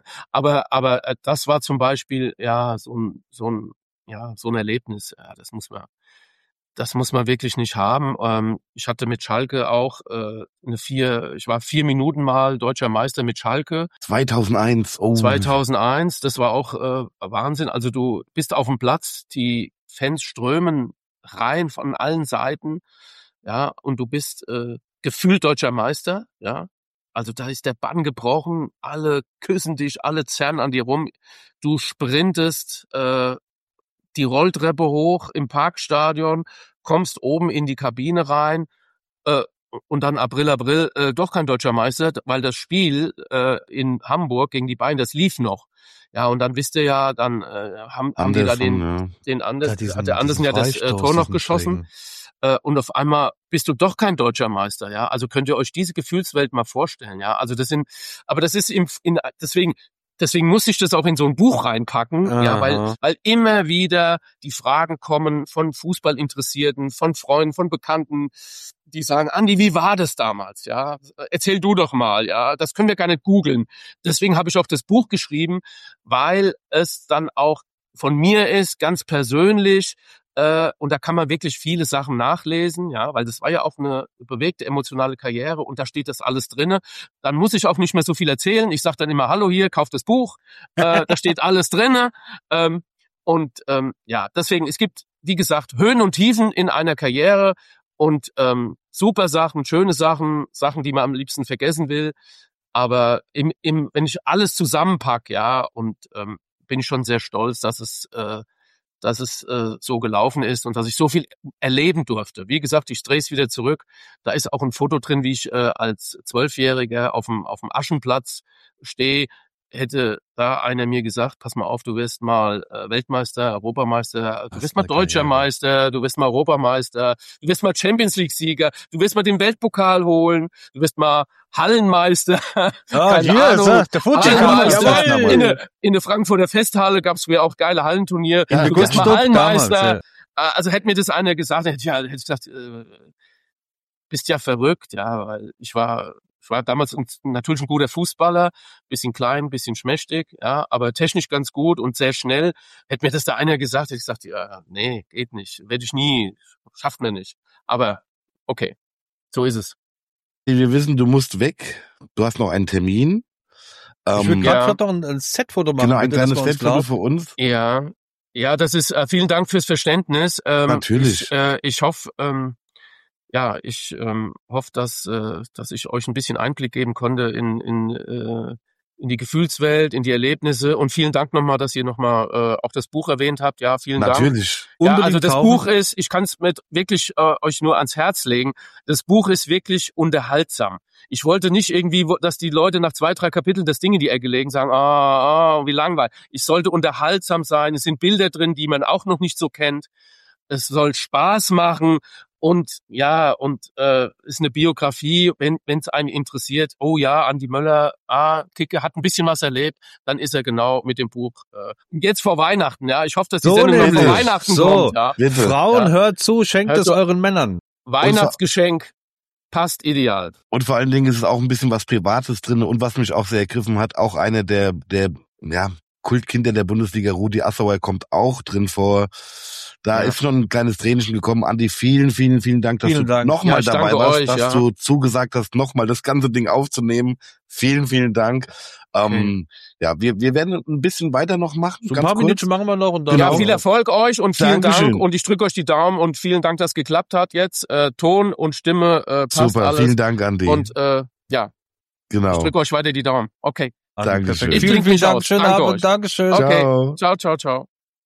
aber, aber äh, das war zum Beispiel, ja, so ein, so ein, ja, so ein Erlebnis. Ja, das muss man, das muss man wirklich nicht haben. Ähm, ich hatte mit Schalke auch äh, eine vier, ich war vier Minuten mal deutscher Meister mit Schalke. zweitausendeins. Oh. zweitausendeins, das war auch äh, Wahnsinn. Also du bist auf dem Platz, die Fans strömen rein von allen Seiten. Ja, und du bist äh, gefühlt deutscher Meister, ja. Also da ist der Bann gebrochen, alle küssen dich, alle zerren an dir rum. Du sprintest äh, die Rolltreppe hoch im Parkstadion, kommst oben in die Kabine rein äh, und dann April, April, äh, doch kein deutscher Meister, weil das Spiel äh, in Hamburg gegen die Bayern, das lief noch. Ja, und dann wisst ihr ja, dann äh, haben, haben die da den, ja. den Anders, Ja, diesen- hat der Andersen ja diesen das äh, Freistoß, Tor noch diesen geschossen. schrägen. Äh, und auf einmal bist du doch kein deutscher Meister, ja. Also könnt ihr euch diese Gefühlswelt mal vorstellen, ja. Also das sind, aber das ist im, in, deswegen, deswegen muss ich das auch in so ein Buch reinpacken, Aha. ja, weil, weil immer wieder die Fragen kommen von Fußballinteressierten, von Freunden, von Bekannten, die sagen, Andi, wie war das damals, ja? Erzähl du doch mal, ja. Das können wir gar nicht googeln. Deswegen habe ich auch das Buch geschrieben, weil es dann auch von mir ist, ganz persönlich. Äh, und da kann man wirklich viele Sachen nachlesen, ja, weil das war ja auch eine bewegte emotionale Karriere und da steht das alles drinne. Dann muss ich auch nicht mehr so viel erzählen. Ich sage dann immer, hallo hier, kauft das Buch, äh, da steht alles drinne. Ähm, und ähm, ja, deswegen, es gibt, wie gesagt, Höhen und Tiefen in einer Karriere und ähm, super Sachen, schöne Sachen, Sachen, die man am liebsten vergessen will. Aber im, im, wenn ich alles zusammenpack, ja, und ähm, bin ich schon sehr stolz, dass es äh, dass es äh, so gelaufen ist und dass ich so viel erleben durfte. Wie gesagt, ich drehe es wieder zurück. Da ist auch ein Foto drin, wie ich äh, als Zwölfjähriger auf dem auf dem Aschenplatz stehe. Hätte da einer mir gesagt, pass mal auf, du wirst mal äh, Weltmeister, Europameister, du Das wirst ist mal eine Deutscher Karriere. Meister, du wirst mal Europameister, du wirst mal Champions League Sieger, du wirst mal den Weltpokal holen, du wirst mal Hallenmeister. Ah, Keine hier Ahnung. ist er, der Futschi. Hallenmeister. Jawohl. In der, in der Frankfurter Festhalle gab es früher auch geile Hallenturnier. Ja, du wirst mal Gutzstock Hallenmeister. damals, Äh, Also hätte mir das einer gesagt, hätte ich, ja, hätte ich gesagt, äh, bist ja verrückt, ja, weil ich war, ich war damals ein, natürlich ein guter Fußballer, bisschen klein, bisschen schmächtig, ja, aber technisch ganz gut und sehr schnell. Hätte mir das da einer gesagt, hätte ich gesagt, ja, nee, geht nicht, werde ich nie, schafft mir nicht. Aber okay, so ist es. Wir wissen, du musst weg. Du hast noch einen Termin. Ich würde Ähm, gerade ja. noch ein, ein Setfoto machen. genau, ein bitte, dass kleines wir uns Setfoto glauben. für uns. Ja, ja, das ist, äh, vielen Dank fürs Verständnis. Ähm, Natürlich. Ich, äh, ich hoffe, ähm, ja, ich ähm, hoffe, dass äh, dass ich euch ein bisschen Einblick geben konnte in in äh, in die Gefühlswelt, in die Erlebnisse und vielen Dank nochmal, dass ihr nochmal äh, auch das Buch erwähnt habt. Ja, vielen Natürlich. Dank. Ja, Unbedingt also das kaufen. Buch ist, ich kann es mit wirklich äh, euch nur ans Herz legen. Das Buch ist wirklich unterhaltsam. Ich wollte nicht irgendwie, wo- dass die Leute nach zwei, drei Kapiteln das Ding in die Ecke legen, sagen, ah, ah, wie langweilig. Ich sollte unterhaltsam sein. Es sind Bilder drin, die man auch noch nicht so kennt. Es soll Spaß machen. Und ja, und äh, ist eine Biografie, wenn es einem interessiert, oh ja, Andi Möller, ah, Kicke hat ein bisschen was erlebt, dann ist er genau mit dem Buch. Äh, jetzt vor Weihnachten, ja. Ich hoffe, dass die So Sendung noch vor nämlich. Weihnachten So. kommt, ja. Bitte. Frauen, Ja. hört zu, schenkt Hört es zu. euren Männern. Weihnachtsgeschenk passt ideal. Und vor allen Dingen ist es auch ein bisschen was Privates drin und was mich auch sehr ergriffen hat, auch eine der, der, ja, Kultkinder der Bundesliga, Rudi Assauer, kommt auch drin vor. Da Ja. ist schon ein kleines Tränchen gekommen. Andi, vielen, vielen, vielen Dank, dass Vielen du Dank. nochmal Ja, ich dabei danke warst, euch, dass ja. du zugesagt hast, nochmal das ganze Ding aufzunehmen. Vielen, vielen Dank. Ähm, ja, wir, wir werden ein bisschen weiter noch machen. So ein ganz paar kurz. Minuten machen wir noch und dann Genau. Ja, viel Erfolg euch und vielen Dankeschön. Dank und ich drücke euch die Daumen und vielen Dank, dass es geklappt hat jetzt. Äh, Ton und Stimme äh, passt Super, alles. vielen Dank, Andi. Und äh, ja, ich genau. drücke euch weiter die Daumen. Okay. Also, Dankeschön. perfekt. Ich Vielen, trinke vielen mich Dank. aus. Schönen Danke Abend. euch. Dankeschön. Okay. Ciao. Ciao, ciao, ciao.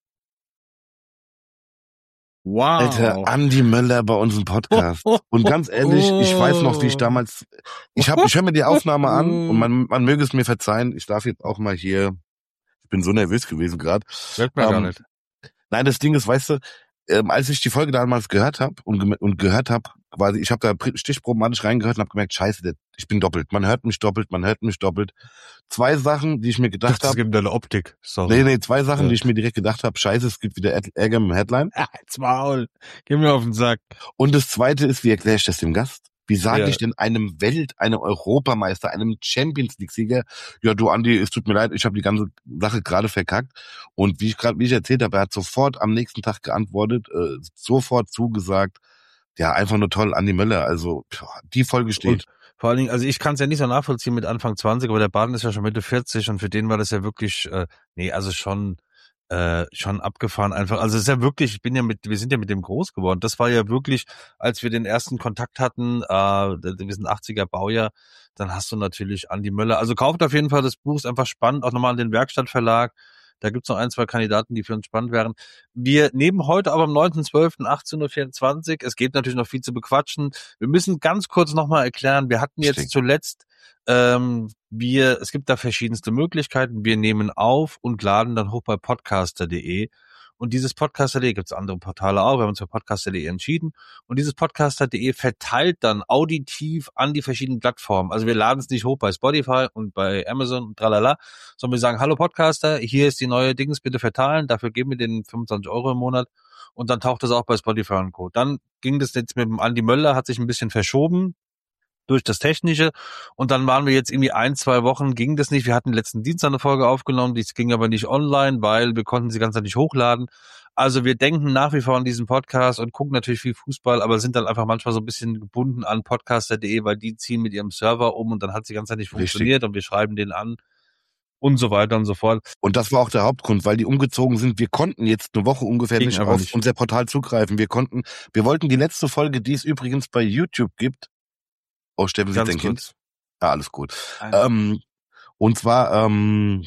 Wow. Alter, Andi Möller bei uns im Podcast. Und ganz ehrlich, ich weiß noch, wie ich damals, ich hab, ich höre mir die Aufnahme an und man, man möge es mir verzeihen, ich darf jetzt auch mal hier, ich bin so nervös gewesen gerade. Merkt man gar Ähm, nicht. Nein, das Ding ist, weißt du, ähm, als ich die Folge damals gehört habe und, gem- und gehört habe, quasi, ich habe da pri- stichprobenartig reingehört und habe gemerkt, scheiße, der- ich bin doppelt. Man hört mich doppelt, man hört mich doppelt. Zwei Sachen, die ich mir gedacht Das habe. gibt eine Optik. Sorry. Nee, nee, zwei Sachen, Ja. die ich mir direkt gedacht habe, scheiße, es gibt wieder Ä- Ärger mit dem Headline. Ah, jetzt Maul. Geh mir auf den Sack. Und das zweite ist, wie erkläre ich das dem Gast? Wie sage Ja. ich denn einem Welt-, einem Europameister, einem Champions-League-Sieger, ja du Andi, es tut mir leid, ich habe die ganze Sache gerade verkackt. Und wie ich gerade, wie ich erzählt habe, er hat sofort am nächsten Tag geantwortet, äh, sofort zugesagt. Ja, einfach nur toll, Andi Möller. Also pff, die Folge steht. Und vor allen Dingen, also ich kann es ja nicht so nachvollziehen mit Anfang zwanzig, aber der Baden ist ja schon Mitte vierzig und für den war das ja wirklich, äh, nee, also schon äh, schon abgefahren einfach. Also es ist ja wirklich, ich bin ja mit, wir sind ja mit dem groß geworden. Das war ja wirklich, als wir den ersten Kontakt hatten, äh, wir sind achtziger Baujahr, dann hast du natürlich Andi Möller. Also kauft auf jeden Fall das Buch, ist einfach spannend, auch nochmal an den Werkstattverlag. Da gibt's noch ein, zwei Kandidaten, die für uns spannend wären. Wir nehmen heute aber am neunten zwölften achtzehn Uhr vierundzwanzig. Es gibt natürlich noch viel zu bequatschen. Wir müssen ganz kurz nochmal erklären, wir hatten jetzt Stimmt. zuletzt, ähm, wir, es gibt da verschiedenste Möglichkeiten. Wir nehmen auf und laden dann hoch bei podcaster punkt de. Und dieses podcaster punkt de gibt's andere Portale auch. Wir haben uns für podcaster punkt de entschieden. Und dieses podcaster punkt de verteilt dann auditiv an die verschiedenen Plattformen. Also wir laden es nicht hoch bei Spotify und bei Amazon und tralala, sondern wir sagen, hallo Podcaster, hier ist die neue Dings, bitte verteilen. Dafür geben wir den fünfundzwanzig Euro im Monat. Und dann taucht das auch bei Spotify und Co. Dann ging das jetzt mit dem Andi Möller, hat sich ein bisschen verschoben durch das Technische. Und dann waren wir jetzt irgendwie ein, zwei Wochen, ging das nicht. Wir hatten letzten Dienstag eine Folge aufgenommen, die ging aber nicht online, weil wir konnten sie ganz nicht hochladen. Also wir denken nach wie vor an diesen Podcast und gucken natürlich viel Fußball, aber sind dann einfach manchmal so ein bisschen gebunden an podcaster punkt de, weil die ziehen mit ihrem Server um und dann hat es die ganze Zeit nicht Richtig. funktioniert und wir schreiben den an und so weiter und so fort. Und das war auch der Hauptgrund, weil die umgezogen sind. Wir konnten jetzt eine Woche ungefähr Ging nicht aber auf nicht. unser Portal zugreifen. Wir konnten, wir wollten die letzte Folge, die es übrigens bei YouTube gibt. Oh, Steffen sieht Ganz dein Kind. kurz. Ja, alles gut. Ähm, und zwar, ähm,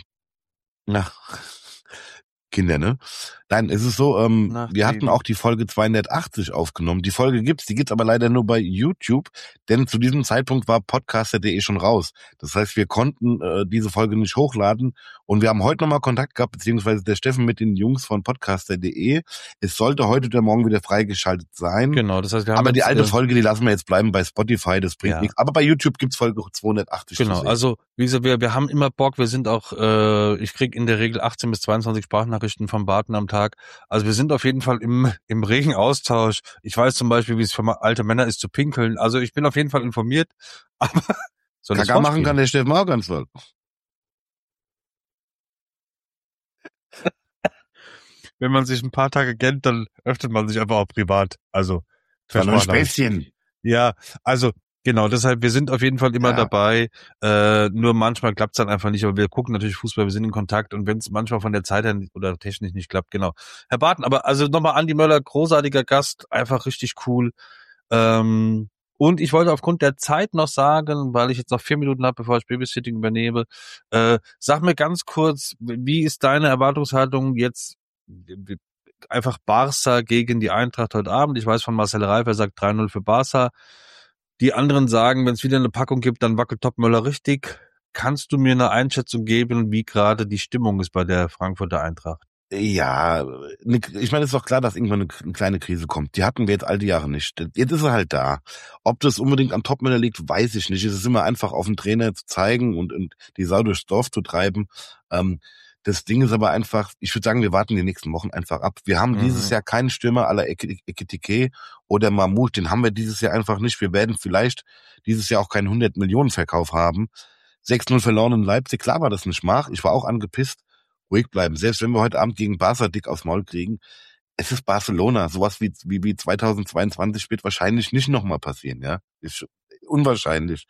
na, Kinder, ne? Nein, es ist so, ähm, Nach wir hatten Baby. auch die Folge zweihundertachtzig aufgenommen. Die Folge gibt's, die gibt's aber leider nur bei YouTube, denn zu diesem Zeitpunkt war podcaster punkt de schon raus. Das heißt, wir konnten äh, diese Folge nicht hochladen und wir haben heute nochmal Kontakt gehabt, beziehungsweise der Steffen mit den Jungs von podcaster punkt de. Es sollte heute oder morgen wieder freigeschaltet sein. Genau, das heißt, wir haben Aber die jetzt, alte äh, Folge, die lassen wir jetzt bleiben bei Spotify, das bringt Ja. nichts. Aber bei YouTube gibt's Folge zweihundertachtzig Genau, zu sehen. also wie gesagt, wir, wir haben immer Bock, wir sind auch, äh, ich krieg in der Regel achtzehn bis zweiundzwanzig Sprachnachrichten vom Barton am Tag. Also wir sind auf jeden Fall im, im regen Austausch. Ich weiß zum Beispiel, wie es für ma- alte Männer ist zu pinkeln. Also ich bin auf jeden Fall informiert. Aber soll das Kaka machen vorspielen? kann der Steffen auch ganz toll. Wenn man sich ein paar Tage kennt, dann öffnet man sich einfach auch privat. Also für Das war nur ein Sprachnachrichten. Späßchen. Ja, also genau, deshalb, wir sind auf jeden Fall immer Ja. dabei. Äh, nur manchmal klappt's dann einfach nicht, aber wir gucken natürlich Fußball, wir sind in Kontakt und wenn es manchmal von der Zeit her nicht- oder technisch nicht klappt, genau. Herr Barton, aber also nochmal Andi Möller, großartiger Gast, einfach richtig cool. Ähm, und ich wollte aufgrund der Zeit noch sagen, weil ich jetzt noch vier Minuten habe, bevor ich Babysitting übernehme, äh, sag mir ganz kurz, wie ist deine Erwartungshaltung jetzt einfach Barca gegen die Eintracht heute Abend? Ich weiß von Marcel Reif, er sagt drei null für Barca. Die anderen sagen, wenn es wieder eine Packung gibt, dann wackelt Topmöller richtig. Kannst du mir eine Einschätzung geben, wie gerade die Stimmung ist bei der Frankfurter Eintracht? Ja, ne, ich meine, es ist doch klar, dass irgendwann eine, eine kleine Krise kommt. Die hatten wir jetzt all die Jahre nicht. Jetzt ist er halt da. Ob das unbedingt am Topmänner liegt, weiß ich nicht. Es ist immer einfach auf den Trainer zu zeigen und, und die Sau durchs Dorf zu treiben. Ähm, das Ding ist aber einfach, ich würde sagen, wir warten die nächsten Wochen einfach ab. Wir haben mhm. dieses Jahr keinen Stürmer à la Ekitike oder Mamouche. Den haben wir dieses Jahr einfach nicht. Wir werden vielleicht dieses Jahr auch keinen hundert Millionen Verkauf haben. sechs null verloren in Leipzig. Klar war das ein Schmach. Ich war auch angepisst. Ruhig bleiben. Selbst wenn wir heute Abend gegen Barca dick aufs Maul kriegen, es ist Barcelona. Sowas wie, wie, wie zweitausendzweiundzwanzig wird wahrscheinlich nicht nochmal passieren, ja. Ist unwahrscheinlich.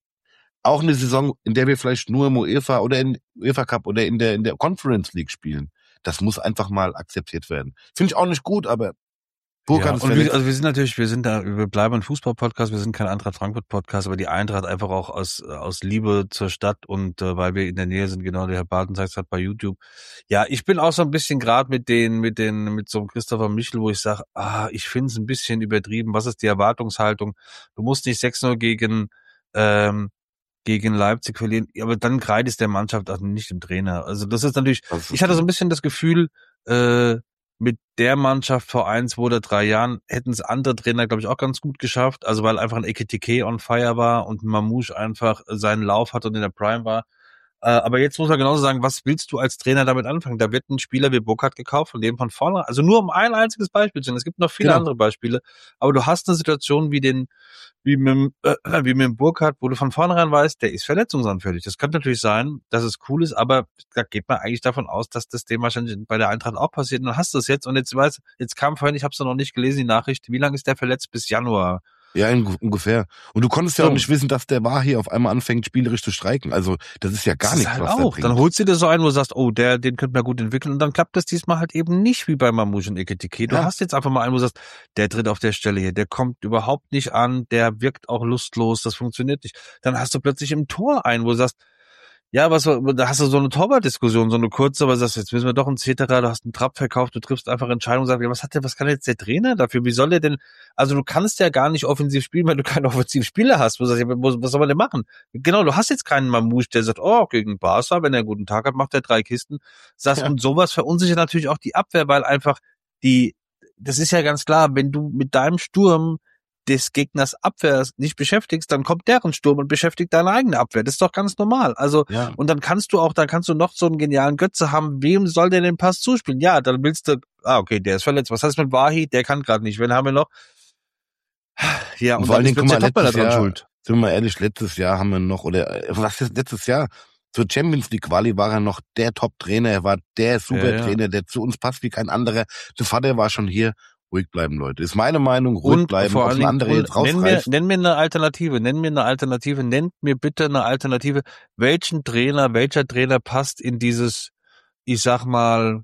Auch eine Saison, in der wir vielleicht nur im UEFA oder in UEFA Cup oder in der, in der Conference League spielen. Das muss einfach mal akzeptiert werden. Finde ich auch nicht gut, aber Burkhardt ja, und wir, also wir sind natürlich, wir sind da, wir bleiben ein Fußball-Podcast, wir sind kein Eintracht Frankfurt-Podcast, aber die Eintracht einfach auch aus aus Liebe zur Stadt und äh, weil wir in der Nähe sind, genau, der Herr Barton sagt es halt bei YouTube. Ja, ich bin auch so ein bisschen gerade mit den, mit den, mit so einem Christopher Michel, wo ich sage, ah, ich finde es ein bisschen übertrieben. Was ist die Erwartungshaltung? Du musst nicht sechs null gegen ähm, gegen Leipzig verlieren, aber dann kreidest der Mannschaft auch nicht dem Trainer. Also das ist natürlich, das ist ich hatte so ein bisschen das Gefühl, äh, mit der Mannschaft vor ein, zwei oder drei Jahren hätten es andere Trainer, glaube ich, auch ganz gut geschafft. Also weil einfach ein Ekitike on fire war und Mamouche einfach seinen Lauf hat und in der Prime war. Äh, aber jetzt muss man genauso sagen, was willst du als Trainer damit anfangen? Da wird ein Spieler wie Burkhardt gekauft, von dem von vorne, also nur um ein einziges Beispiel zu nennen. Es gibt noch viele genau. andere Beispiele. Aber du hast eine Situation wie den, wie mit, äh, wie mit dem Burkhardt, wo du von vornherein weißt, der ist verletzungsanfällig. Das könnte natürlich sein, dass es cool ist, aber da geht man eigentlich davon aus, dass das dem wahrscheinlich bei der Eintracht auch passiert. Und dann hast du es jetzt und jetzt weiß, jetzt kam vorhin, ich habe es noch nicht gelesen, die Nachricht, wie lange ist der verletzt? Bis Januar. Ja, ungefähr. Und du konntest ja so. auch nicht wissen, dass der war hier auf einmal anfängt, spielerisch zu streiken. Also das ist ja gar das nichts, halt was auch. der bringt. Dann holst du dir so einen, wo du sagst, oh, der, den könnte man gut entwickeln. Und dann klappt das diesmal halt eben nicht wie bei Mamouche und Ekitike. Du ja. hast jetzt einfach mal einen, wo du sagst, der tritt auf der Stelle hier, der kommt überhaupt nicht an, der wirkt auch lustlos, das funktioniert nicht. Dann hast du plötzlich im Tor einen, wo du sagst, ja, was, da hast du so eine Torwart-Diskussion, so eine kurze, aber sagst, jetzt müssen wir doch ein Cetera, du hast einen Trapp verkauft, du triffst einfach Entscheidungen, sagst, ja, was hat der, was kann jetzt der Trainer dafür? Wie soll der denn, also du kannst ja gar nicht offensiv spielen, weil du keinen Offensivspieler hast. Was, was soll man denn machen? Genau, du hast jetzt keinen Mamouche, der sagt, oh, gegen Barca, wenn er einen guten Tag hat, macht er drei Kisten. Sagst, ja. Und sowas verunsichert natürlich auch die Abwehr, weil einfach die, das ist ja ganz klar, wenn du mit deinem Sturm des Gegners Abwehr nicht beschäftigst, dann kommt deren Sturm und beschäftigt deine eigene Abwehr. Das ist doch ganz normal. Also, ja. Und dann kannst du auch, dann kannst du noch so einen genialen Götze haben. Wem soll der den Pass zuspielen? Ja, dann willst du, ah, okay, der ist verletzt. Was heißt mit Wahi? Der kann gerade nicht. Wen haben wir noch? Ja, und, und vor allen Dingen, guck mal, letztes Jahr, schuld. Sind wir mal ehrlich, letztes Jahr haben wir noch, oder, was ist letztes Jahr? Zur Champions League Quali war er noch der Top-Trainer, er war der Super-Trainer, ja, ja. der zu uns passt wie kein anderer. Der Vater war schon hier. Ruhig bleiben, Leute. Ist meine Meinung, ruhig und bleiben, vor allem andere jetzt nenn mir, nenn mir eine Alternative, nenn mir eine Alternative, nennt mir bitte eine Alternative. Welchen Trainer, welcher Trainer passt in dieses, ich sag mal,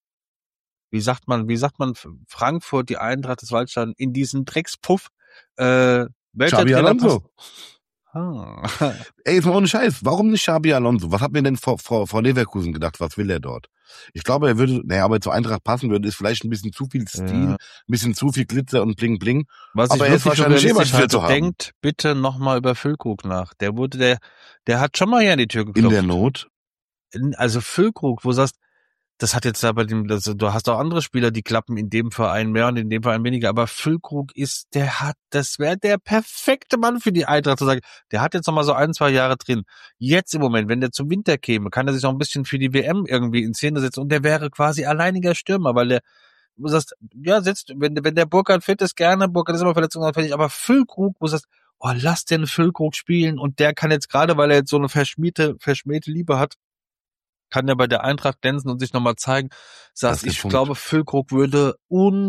wie sagt man, wie sagt man, Frankfurt, die Eintracht des Waldstadion, in diesen Dreckspuff, äh, welcher Xabi Trainer Alonso. passt? Ah. Ey, ist mal ohne Scheiß. Warum nicht Xabi Alonso? Was hat mir denn vor, vor, vor Leverkusen gedacht? Was will er dort? Ich glaube, er würde, naja, aber zur Eintracht passen würde, ist vielleicht ein bisschen zu viel Stil, ja. ein bisschen zu viel Glitzer und Bling Bling. Was aber ich er ist wahrscheinlich jemand halt zu haben. Denkt bitte nochmal über Füllkrug nach. Der wurde, der, der hat schon mal hier an die Tür geklopft. In der Not? Also Füllkrug, wo du sagst, das hat jetzt aber dem, das, du hast auch andere Spieler, die klappen in dem Verein mehr und in dem Verein weniger, aber Füllkrug ist, der hat, das wäre der perfekte Mann für die Eintracht zu sagen, der hat jetzt noch mal so ein, zwei Jahre drin. Jetzt im Moment, wenn der zum Winter käme, kann er sich noch ein bisschen für die W M irgendwie in Szene setzen und der wäre quasi alleiniger Stürmer, weil der, du sagst, ja, setzt, wenn, wenn der Burkhardt fit ist, gerne, Burkhardt ist immer verletzungsanfällig, aber Füllkrug, wo du sagst, oh, lass den Füllkrug spielen und der kann jetzt gerade, weil er jetzt so eine verschmierte, verschmähte Liebe hat, kann der bei der Eintracht glänzen und sich nochmal zeigen. Sagst, ich Punkt. glaube, Füllkrug würde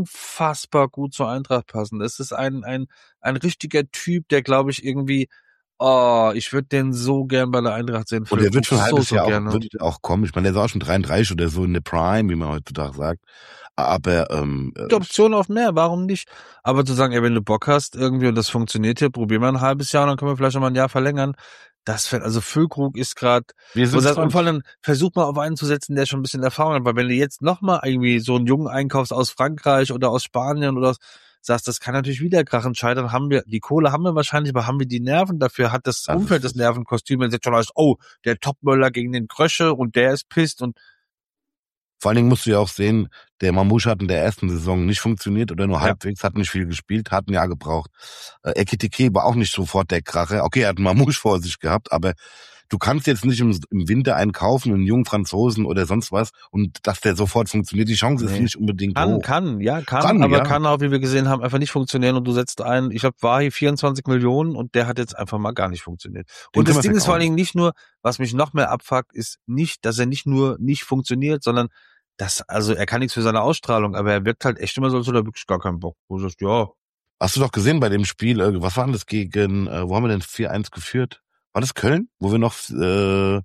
unfassbar gut zur Eintracht passen. Das ist ein, ein, ein richtiger Typ, der, glaube ich, irgendwie Oh, ich würde den so gern bei der Eintracht sehen. Und der wird schon ein halbes so, so Jahr gerne. auch, wird auch kommen. Ich meine, der ist auch schon dreiunddreißig oder so in der Prime, wie man heutzutage sagt. Aber ähm, die Option auf mehr, warum nicht? Aber zu sagen, ey, wenn du Bock hast irgendwie und das funktioniert hier, probieren wir ein halbes Jahr und dann können wir vielleicht noch mal ein Jahr verlängern. Das fällt, also Füllkrug ist gerade, wo das vor allem versuch mal auf einen zu setzen, der schon ein bisschen Erfahrung hat, weil wenn du jetzt noch mal irgendwie so einen Jungen einkaufst aus Frankreich oder aus Spanien oder aus, sagst, das kann natürlich wieder krachen scheitern, haben wir, die Kohle haben wir wahrscheinlich, aber haben wir die Nerven dafür, hat das, das Umfeld das Nervenkostüm, wenn es jetzt schon heißt, oh, der Topmöller gegen den Krösche und der ist pisst und vor allen Dingen musst du ja auch sehen, der Mamouche hat in der ersten Saison nicht funktioniert oder nur ja. halbwegs, hat nicht viel gespielt, hat ein Jahr gebraucht. Äh, Ekitike war auch nicht sofort der Kracher. Okay, er hat einen Mamouche vor sich gehabt, aber du kannst jetzt nicht im, im Winter einen kaufen, einen jungen Franzosen oder sonst was, und dass der sofort funktioniert. Die Chance nee. ist nicht unbedingt kann, hoch. Kann, ja, kann, kann aber ja. kann auch, wie wir gesehen haben, einfach nicht funktionieren und du setzt einen, ich habe war hier vierundzwanzig Millionen und der hat jetzt einfach mal gar nicht funktioniert. Den und das Ding ist vor allen Dingen nicht nur, was mich noch mehr abfuckt, ist nicht, dass er nicht nur nicht funktioniert, sondern das, also er kann nichts für seine Ausstrahlung, aber er wirkt halt echt immer so, als hätte er wirklich gar keinen Bock. Wo du sagst, ja. Hast du doch gesehen bei dem Spiel, äh, was war denn das gegen, äh, wo haben wir denn vier eins geführt? War das Köln? Wo wir noch äh,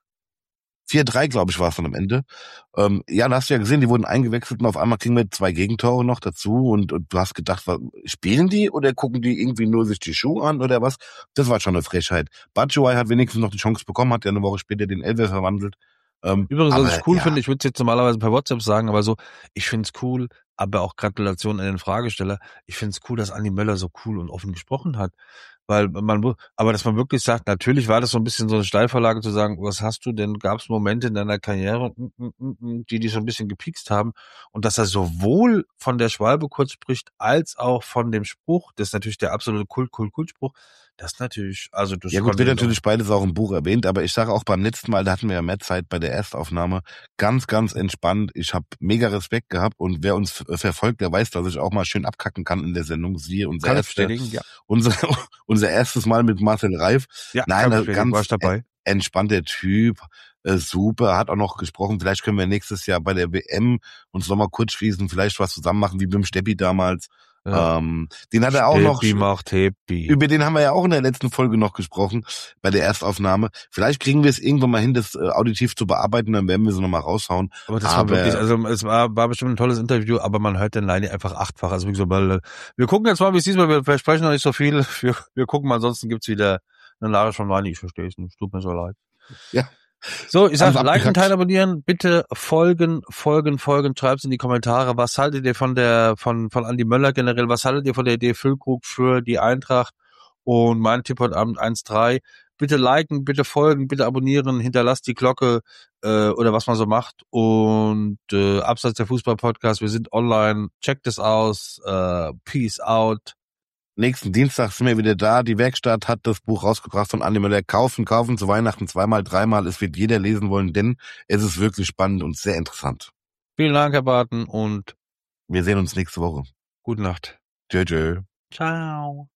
vier drei, glaube ich, war es dann am Ende. Ähm, ja, da hast du ja gesehen, die wurden eingewechselt und auf einmal kriegen wir zwei Gegentore noch dazu und, und du hast gedacht, was, spielen die oder gucken die irgendwie nur sich die Schuhe an oder was? Das war schon eine Frechheit. Batshuayi hat wenigstens noch die Chance bekommen, hat ja eine Woche später den Elfer verwandelt. Ähm, Übrigens, was aber, ich cool ja. finde, ich würde es jetzt normalerweise per WhatsApp sagen, aber so, ich finde es cool, aber auch Gratulation an den Fragesteller, ich finde es cool, dass Andi Möller so cool und offen gesprochen hat. Weil man, aber dass man wirklich sagt, natürlich war das so ein bisschen so eine Steilvorlage zu sagen, was hast du denn, gab es Momente in deiner Karriere, die dich so ein bisschen gepiekst haben, und dass er sowohl von der Schwalbe kurz spricht, als auch von dem Spruch, das ist natürlich der absolute Kult, Kult, Kult-Spruch, das natürlich, also das ja gut, wird natürlich beides auch im Buch erwähnt, aber ich sage auch beim letzten Mal, da hatten wir ja mehr Zeit bei der Erstaufnahme, ganz, ganz entspannt. Ich habe mega Respekt gehabt und wer uns verfolgt, der weiß, dass ich auch mal schön abkacken kann in der Sendung. Siehe unser, erste, ja. unser, unser erstes Mal mit Marcel Reif. Ja, Nein, ganz war ich dabei. entspannter Typ, äh, super, hat auch noch gesprochen, vielleicht können wir nächstes Jahr bei der W M uns nochmal kurz schließen, vielleicht was zusammen machen, wie mit dem Steppi damals. Ja. Ähm, den hat er auch noch, macht Happy. Über den haben wir ja auch in der letzten Folge noch gesprochen, bei der Erstaufnahme. Vielleicht kriegen wir es irgendwann mal hin, das äh, auditiv zu bearbeiten, dann werden wir sie nochmal raushauen. Aber das aber, war wirklich, also es war, war bestimmt ein tolles Interview, aber man hört den Leini einfach achtfach. Also wie gesagt, weil, wir gucken jetzt mal, wie es diesmal, wir versprechen noch nicht so viel. Wir, wir gucken mal, ansonsten gibt's wieder eine Nachricht von Leini, ich verstehe es nicht, tut mir so leid. Ja. So, ich sage, liken, teilen, abonnieren, bitte folgen, folgen, folgen, schreibt's in die Kommentare. Was haltet ihr von der, von, von Andi Möller generell? Was haltet ihr von der Idee Füllkrug für die Eintracht? Und mein Tipp heute Abend eins drei. Bitte liken, bitte folgen, bitte abonnieren, hinterlasst die Glocke, äh, oder was man so macht. Und, äh, Abseits der Fußball-Podcast, wir sind online, checkt es aus, äh, peace out. Nächsten Dienstag sind wir wieder da. Die Werkstatt hat das Buch rausgebracht von Andi Möller. Kaufen, kaufen zu Weihnachten zweimal, dreimal. Es wird jeder lesen wollen, denn es ist wirklich spannend und sehr interessant. Vielen Dank, Herr Barton, und wir sehen uns nächste Woche. Gute Nacht. Tschö, tschö. Ciao.